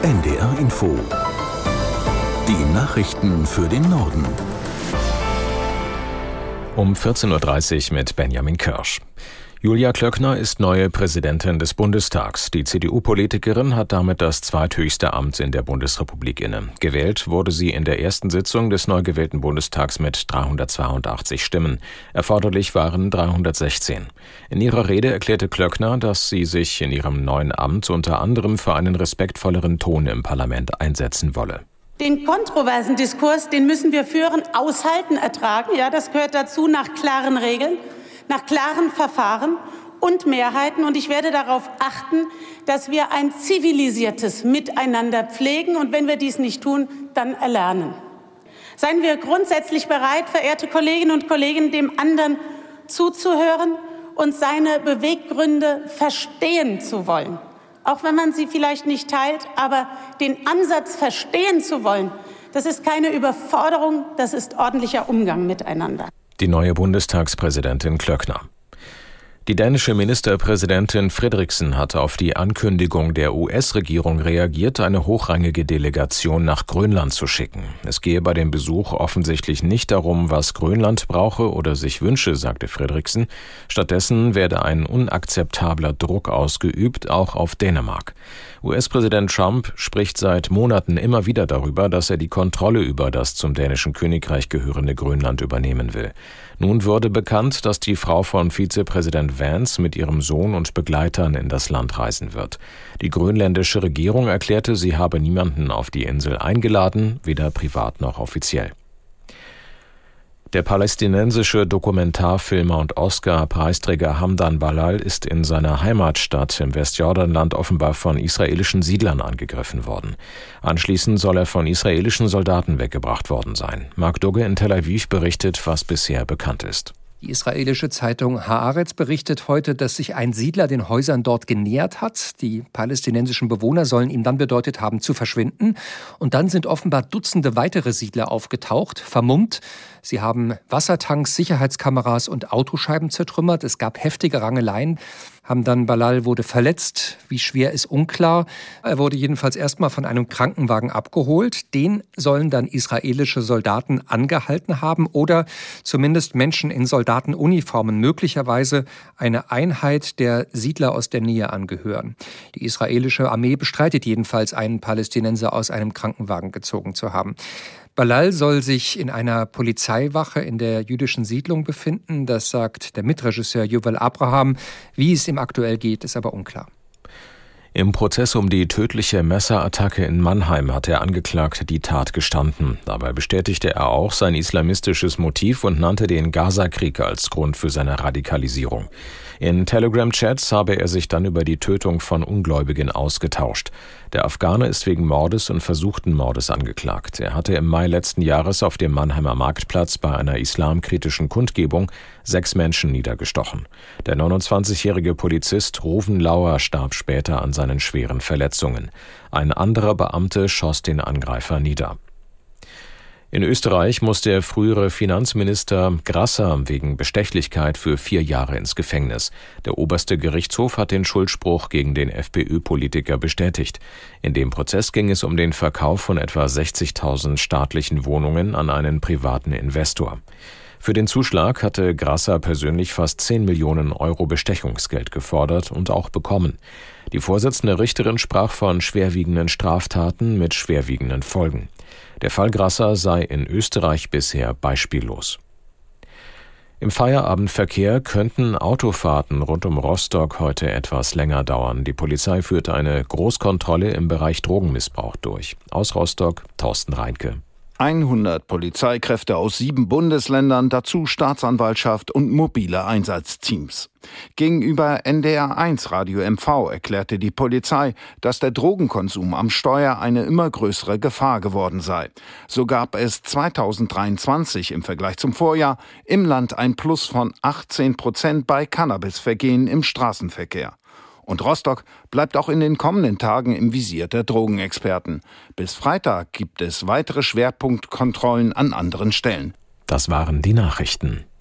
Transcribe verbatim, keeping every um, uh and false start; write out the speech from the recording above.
N D R Info. Die Nachrichten für den Norden. Um vierzehn Uhr dreißig mit Benjamin Kirsch. Julia Klöckner ist neue Präsidentin des Bundestags. Die C D U-Politikerin hat damit das zweithöchste Amt in der Bundesrepublik inne. Gewählt wurde sie in der ersten Sitzung des neu gewählten Bundestags mit dreihundertzweiundachtzig Stimmen. Erforderlich waren dreihundertsechzehn. In ihrer Rede erklärte Klöckner, dass sie sich in ihrem neuen Amt unter anderem für einen respektvolleren Ton im Parlament einsetzen wolle. Den kontroversen Diskurs, den müssen wir führen, aushalten, ertragen. Ja, das gehört dazu, nach klaren Regeln, nach klaren Verfahren und Mehrheiten. Und ich werde darauf achten, dass wir ein zivilisiertes Miteinander pflegen. Und wenn wir dies nicht tun, dann erlernen. Seien wir grundsätzlich bereit, verehrte Kolleginnen und Kollegen, dem anderen zuzuhören und seine Beweggründe verstehen zu wollen. Auch wenn man sie vielleicht nicht teilt, aber den Ansatz verstehen zu wollen, das ist keine Überforderung, das ist ordentlicher Umgang miteinander. Die neue Bundestagspräsidentin Klöckner. Die dänische Ministerpräsidentin Frederiksen hat auf die Ankündigung der U S-Regierung reagiert, eine hochrangige Delegation nach Grönland zu schicken. Es gehe bei dem Besuch offensichtlich nicht darum, was Grönland brauche oder sich wünsche, sagte Frederiksen. Stattdessen werde ein unakzeptabler Druck ausgeübt, auch auf Dänemark. U S-Präsident Trump spricht seit Monaten immer wieder darüber, dass er die Kontrolle über das zum dänischen Königreich gehörende Grönland übernehmen will. Nun wurde bekannt, dass die Frau von Vizepräsident Vance mit ihrem Sohn und Begleitern in das Land reisen wird. Die grönländische Regierung erklärte, sie habe niemanden auf die Insel eingeladen, weder privat noch offiziell. Der palästinensische Dokumentarfilmer und Oscar-Preisträger Hamdan Balal ist in seiner Heimatstadt im Westjordanland offenbar von israelischen Siedlern angegriffen worden. Anschließend soll er von israelischen Soldaten weggebracht worden sein. Mark Dugge in Tel Aviv berichtet, was bisher bekannt ist. Die israelische Zeitung Haaretz berichtet heute, dass sich ein Siedler den Häusern dort genähert hat. Die palästinensischen Bewohner sollen ihm dann bedeutet haben, zu verschwinden. Und dann sind offenbar Dutzende weitere Siedler aufgetaucht, vermummt. Sie haben Wassertanks, Sicherheitskameras und Autoscheiben zertrümmert. Es gab heftige Rangeleien. Hamdan Balal wurde verletzt. Wie schwer ist unklar. Er wurde jedenfalls erstmal von einem Krankenwagen abgeholt. Den sollen dann israelische Soldaten angehalten haben oder zumindest Menschen in Soldatenuniformen, möglicherweise eine Einheit der Siedler aus der Nähe angehören. Die israelische Armee bestreitet jedenfalls, einen Palästinenser aus einem Krankenwagen gezogen zu haben. Balal soll sich in einer Polizeiwache in der jüdischen Siedlung befinden. Das sagt der Mitregisseur Yuval Abraham. Wie es ihm aktuell geht, ist aber unklar. Im Prozess um die tödliche Messerattacke in Mannheim hat der Angeklagte die Tat gestanden. Dabei bestätigte er auch sein islamistisches Motiv und nannte den Gaza-Krieg als Grund für seine Radikalisierung. In Telegram-Chats habe er sich dann über die Tötung von Ungläubigen ausgetauscht. Der Afghane ist wegen Mordes und versuchten Mordes angeklagt. Er hatte im Mai letzten Jahres auf dem Mannheimer Marktplatz bei einer islamkritischen Kundgebung sechs Menschen niedergestochen. Der neunundzwanzigjährige Polizist Ruven Lauer starb später an seinen schweren Verletzungen. Ein anderer Beamte schoss den Angreifer nieder. In Österreich muss der frühere Finanzminister Grasser wegen Bestechlichkeit für vier Jahre ins Gefängnis. Der oberste Gerichtshof hat den Schuldspruch gegen den FPÖ-Politiker bestätigt. In dem Prozess ging es um den Verkauf von etwa sechzigtausend staatlichen Wohnungen an einen privaten Investor. Für den Zuschlag hatte Grasser persönlich fast zehn Millionen Euro Bestechungsgeld gefordert und auch bekommen. Die Vorsitzende Richterin sprach von schwerwiegenden Straftaten mit schwerwiegenden Folgen. Der Fall Grasser sei in Österreich bisher beispiellos. Im Feierabendverkehr könnten Autofahrten rund um Rostock heute etwas länger dauern. Die Polizei führte eine Großkontrolle im Bereich Drogenmissbrauch durch. Aus Rostock, Thorsten Reinke. hundert Polizeikräfte aus sieben Bundesländern, dazu Staatsanwaltschaft und mobile Einsatzteams. Gegenüber N D R eins Radio M V erklärte die Polizei, dass der Drogenkonsum am Steuer eine immer größere Gefahr geworden sei. So gab es zweitausenddreiundzwanzig im Vergleich zum Vorjahr im Land ein Plus von achtzehn Prozent bei Cannabisvergehen im Straßenverkehr. Und Rostock bleibt auch in den kommenden Tagen im Visier der Drogenexperten. Bis Freitag gibt es weitere Schwerpunktkontrollen an anderen Stellen. Das waren die Nachrichten.